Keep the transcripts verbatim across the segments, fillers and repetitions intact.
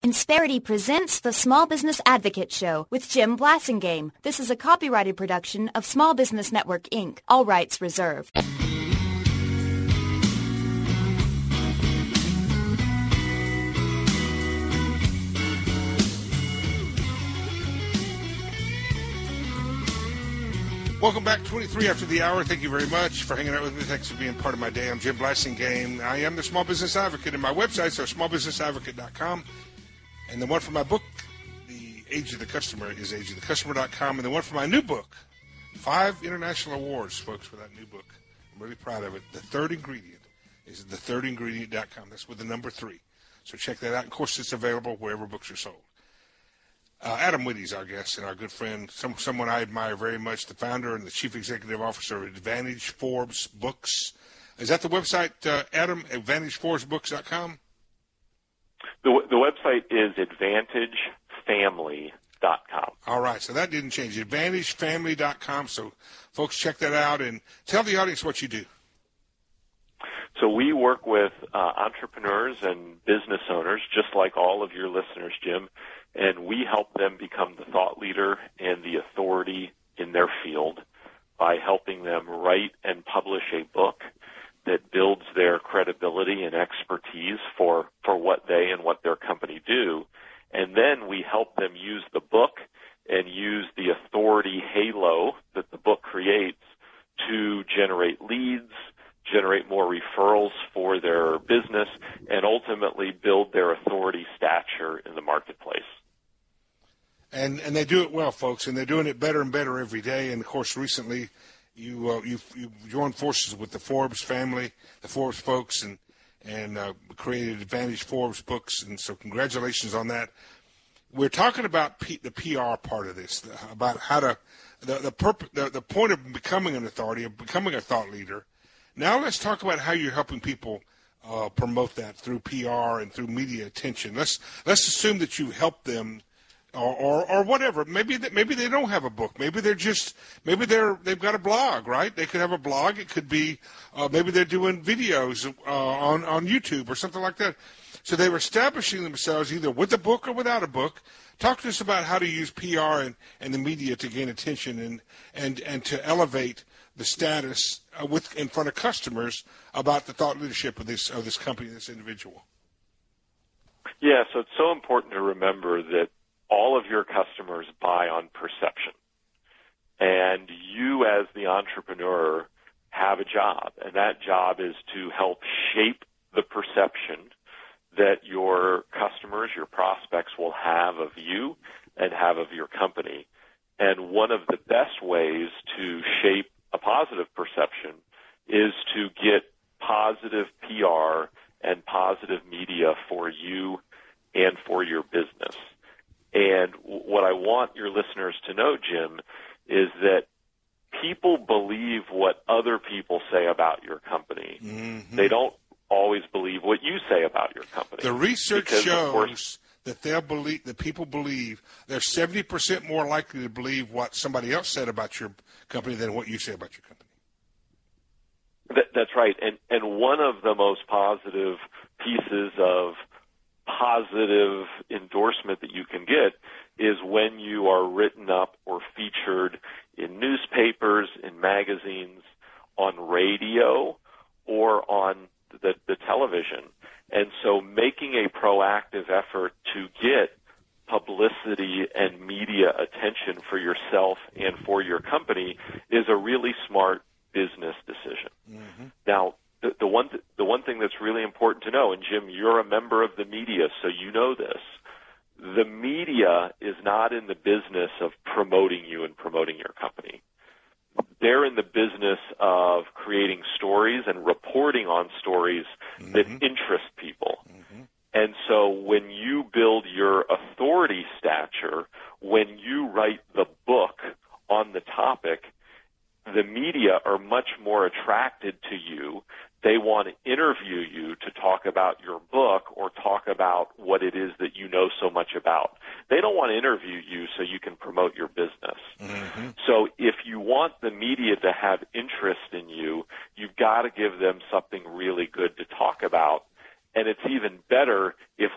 Insperity presents the Small Business Advocate Show with Jim Blasingame. This is a copyrighted production of Small Business Network, Incorporated. All rights reserved. Welcome back, twenty-three after the hour. Thank you very much for hanging out with me. Thanks for being part of my day. I'm Jim Blasingame. I am the Small Business Advocate, and my websites are small business advocate dot com. And the one for my book, The Age of the Customer, is age of the customer dot com. And the one for my new book, five international awards, folks, for that new book. I'm really proud of it. The third ingredient is the third ingredient dot com. That's with the number three. So check that out. Of course, it's available wherever books are sold. Uh, Adam Whitty's our guest and our good friend, some, someone I admire very much, the founder and the chief executive officer of Advantage Forbes Books. Is that the website, uh, Adam, advantage forbes books dot com? The, the website is advantage family dot com. All right, so that didn't change, advantage family dot com. So, folks, check that out and tell the audience what you do. So we work with uh, entrepreneurs and business owners, just like all of your listeners, Jim, and we help them become the thought leader and the authority in their field by helping them write and publish a book that builds their credibility and expertise for, for what they and what their company do. And then we help them use the book and use the authority halo that the book creates to generate leads, generate more referrals for their business, and ultimately build their authority stature in the marketplace. And and they do it well, folks, and they're doing it better and better every day. And, of course, recently you uh, you you joined forces with the Forbes family, the Forbes folks, and and uh, created Advantage Forbes Books. And so congratulations on that. We're talking about P, the P R part of this, about how to the the, purpose, the the point of becoming an authority, of becoming a thought leader. Now let's talk about how you're helping people uh, promote that through P R and through media attention. Let's let's assume that you help them. Or, or or whatever. Maybe that maybe they don't have a book. Maybe they're just maybe they're they've got a blog, right? They could have a blog. It could be uh, maybe they're doing videos uh, on on YouTube or something like that. So they were establishing themselves either with a book or without a book. Talk to us about how to use P R and, and the media to gain attention and and and to elevate the status uh, with in front of customers about the thought leadership of this of this company, this individual. Yeah, so it's so important to remember that all of your customers buy on perception. And you as the entrepreneur have a job, and that job is to help shape the perception that your customers, your prospects will have of you and have of your company. And one of the best ways to shape a positive perception is to get positive P R and positive media for you and for your business. And what I want your listeners to know, Jim, is that people believe what other people say about your company. Mm-hmm. They don't always believe what you say about your company. The research because, shows course, that they'll believe that people believe they're seventy percent more likely to believe what somebody else said about your company than what you say about your company. That, that's right. And and one of the most positive pieces of positive endorsement that you can get is when you are written up or featured in newspapers, in magazines, on radio, or on the, the television. And so making a proactive effort to get publicity and media attention for yourself and for your company is a really smart business decision. Mm-hmm. Now, The, the one th- the one thing that's really important to know, and Jim, you're a member of the media, so you know this, the media is not in the business of promoting you and promoting your company. They're in the business of creating stories and reporting on stories mm-hmm. that interest people. Mm-hmm. And so when you build your authority stature, when you write the book on the topic, the media are much more attracted to you. They want to interview you to talk about your book or talk about what it is that you know so much about. They don't want to interview you so you can promote your business. Mm-hmm. So if you want the media to have interest in you, you've got to give them something really good to talk about. And it's even better if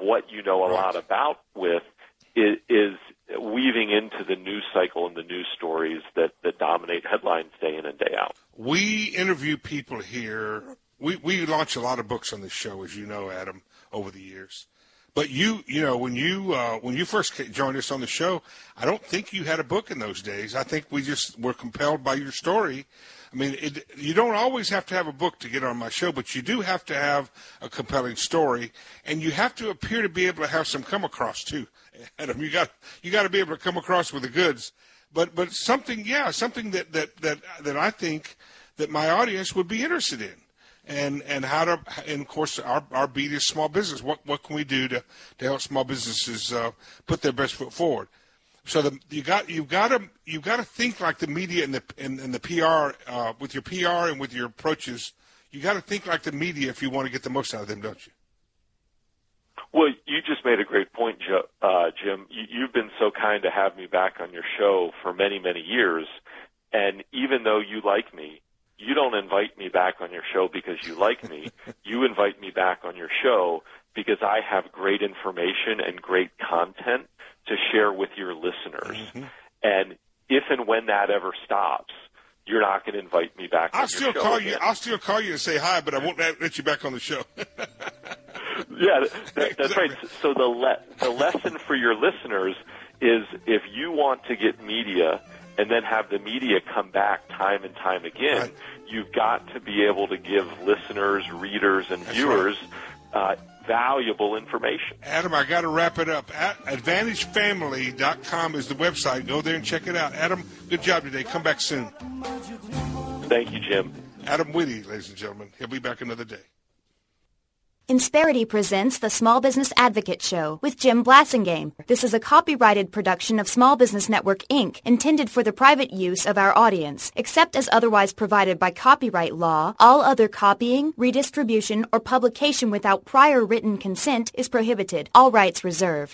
what you know a right. lot about with is, is weaving into the news cycle and the news stories that, that dominate headlines day in and day out. We interview people here. We, we launch a lot of books on this show, as you know, Adam, over the years. But you, you know, when you uh, when you first joined us on the show, I don't think you had a book in those days. I think we just were compelled by your story. I mean, it, you don't always have to have a book to get on my show, but you do have to have a compelling story, and you have to appear to be able to have some come across too. Adam, you got you got to be able to come across with the goods. But but something, yeah, something that that that that I think that my audience would be interested in. And and how to and of course our our beat is small business. What what can we do to, to help small businesses uh, put their best foot forward? So the, you got you got to you got to think like the media and the and, and the P R uh, with your P R and with your approaches. You got to think like the media if you want to get the most out of them, don't you? Well, you just made a great point, uh, Jim. You, you've been so kind to have me back on your show for many many years, and even though you like me, you don't invite me back on your show because you like me. You invite me back on your show because I have great information and great content to share with your listeners. Mm-hmm. And if and when that ever stops, you're not going to invite me back I'll on still your show call again. you. I'll still call you and say hi, but I won't let you back on the show. Yeah, that, that's right. So the le- the lesson for your listeners is if you want to get media and then have the media come back time and time again, right. You've got to be able to give listeners, readers, and That's viewers right. uh, valuable information. Adam, I got to wrap it up. At advantage family dot com is the website. Go there and check it out. Adam, good job today. Come back soon. Thank you, Jim. Adam Whitty, ladies and gentlemen. He'll be back another day. Insperity presents the Small Business Advocate Show with Jim Blasingame. This is a copyrighted production of Small Business Network, Incorporated, intended for the private use of our audience. Except as otherwise provided by copyright law, all other copying, redistribution, or publication without prior written consent is prohibited. All rights reserved.